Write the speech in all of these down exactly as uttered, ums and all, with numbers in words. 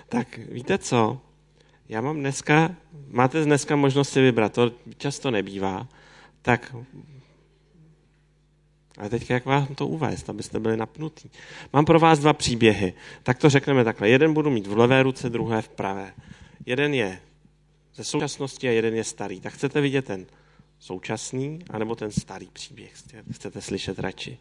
Tak víte co? Já mám dneska, máte dneska možnost si vybrat, to často nebývá, tak ale teď jak vám to uvést, abyste byli napnutí. Mám pro vás dva příběhy. Tak to řekneme takhle. Jeden budu mít v levé ruce, druhé v pravé. Jeden je ze současnosti a jeden je starý. Tak chcete vidět ten současný, anebo ten starý příběh? Chcete slyšet radši?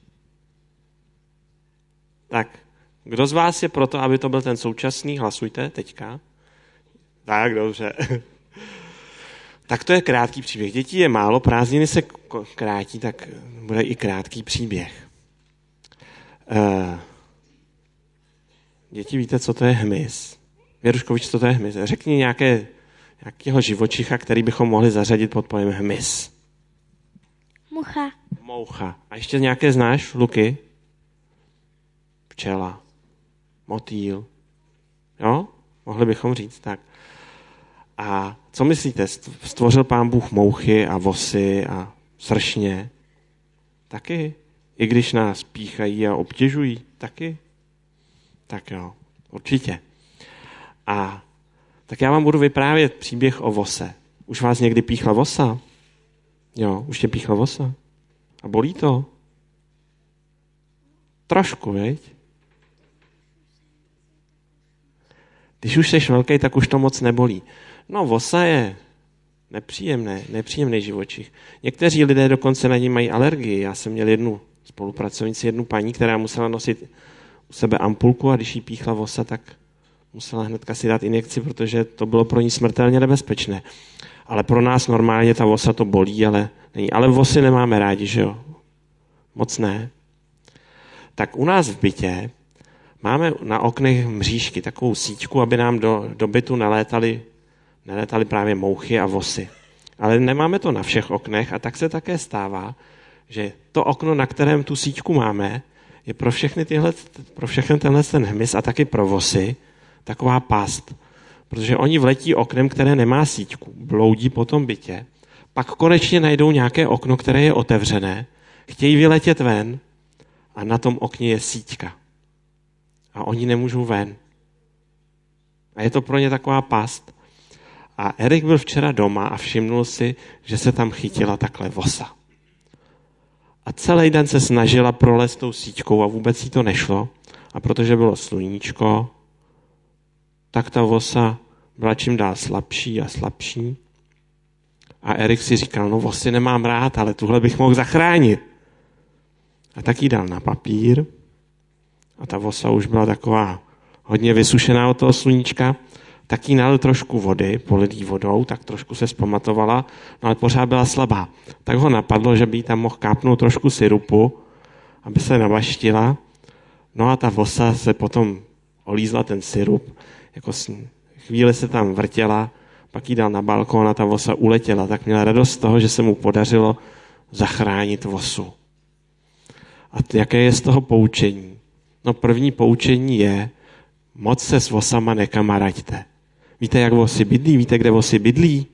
Tak, kdo z vás je proto, aby to byl ten současný? Hlasujte teďka. Tak, dobře. Tak to je krátký příběh. Dětí je málo, prázdniny se krátí, tak bude i krátký příběh. Děti, víte, co to je hmyz? Věruškovič, co to je hmyz? Řekni nějaké, nějakého živočicha, který bychom mohli zařadit pod pojem hmyz. Mucha. Moucha. A ještě nějaké znáš, Luky? Včela. Motýl. Jo? Mohli bychom říct tak. A co myslíte? Stvořil Pán Bůh mouchy a vosy a sršně? Taky? I když nás píchají a obtěžují? Taky? Tak jo, určitě. A tak já vám budu vyprávět příběh o vose. Už vás někdy píchla vosa? Jo, už tě píchla vosa? A bolí to? Trošku, veď? Když už jsi velký, tak už to moc nebolí. No, vosa je nepříjemné, nepříjemný živočich. Někteří lidé dokonce na ní mají alergii. Já jsem měl jednu spolupracovnici, jednu paní, která musela nosit u sebe ampulku a když jí píchla vosa, tak musela hnedka si dát injekci, protože to bylo pro ní smrtelně nebezpečné. Ale pro nás normálně ta vosa to bolí, ale není. Ale vosy nemáme rádi, že jo? Moc ne. Tak u nás v bytě máme na oknech mřížky, takovou síťku, aby nám do, do bytu nelétaly, nelétaly právě mouchy a vosy. Ale nemáme to na všech oknech a tak se také stává, že to okno, na kterém tu síťku máme, je pro všechny tyhle, pro všechny tenhle ten hmyz a taky pro vosy taková past. Protože oni vletí oknem, které nemá síťku, bloudí po tom bytě, pak konečně najdou nějaké okno, které je otevřené, chtějí vyletět ven a na tom okně je síťka. A oni nemůžou ven. A je to pro ně taková past. A Erik byl včera doma a všimnul si, že se tam chytila takhle vosa. A celý den se snažila prolézt tou síťkou a vůbec jí to nešlo. A protože bylo sluníčko, tak ta vosa byla čím dál slabší a slabší. A Erik si říkal, no vosy nemám rád, ale tuhle bych mohl zachránit. A tak jí dal na papír. A ta vosa už byla taková hodně vysušená od toho sluníčka. Tak jí nalil trošku vody, polil jí vodou, tak trošku se zpamatovala, no ale pořád byla slabá. Tak ho napadlo, že by jí tam mohl kápnout trošku syrupu, aby se navaštila. No a ta vosa se potom olízla ten syrup, jako chvíli se tam vrtěla, pak jí dal na balkón a ta vosa uletěla. Tak měla radost z toho, že se mu podařilo zachránit vosu. A jaké je z toho poučení? No první poučení je, moc se s vosama nekamaraďte. Víte, jak vosy bydlí? Víte, kde vosy bydlí?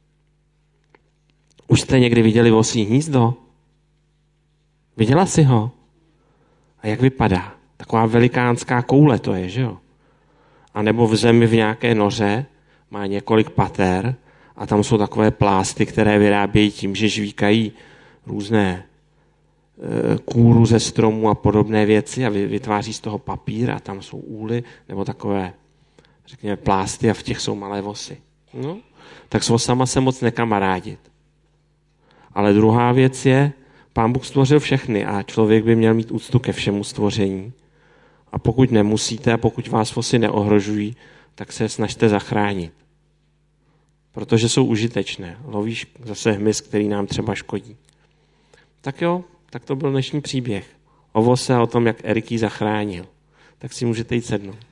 Už jste někdy viděli vosí hnízdo? Viděla jsi ho? A jak vypadá? Taková velikánská koule to je, že jo? A nebo v zemi v nějaké noře má několik pater a tam jsou takové plásty, které vyrábějí tím, že žvíkají různé kůru ze stromů a podobné věci a vytváří z toho papír a tam jsou úly nebo takové, řekněme, plásty a v těch jsou malé vosy. No, tak s vosama se moc nekamarádit. Ale druhá věc je, Pán Bůh stvořil všechny a člověk by měl mít úctu ke všemu stvoření. A pokud nemusíte a pokud vás vosy neohrožují, tak se je snažte zachránit. Protože jsou užitečné. Lovíš zase hmyz, který nám třeba škodí. Tak jo, tak to byl dnešní příběh o vose a o tom, jak Erik ji zachránil. Tak si můžete jít sednout.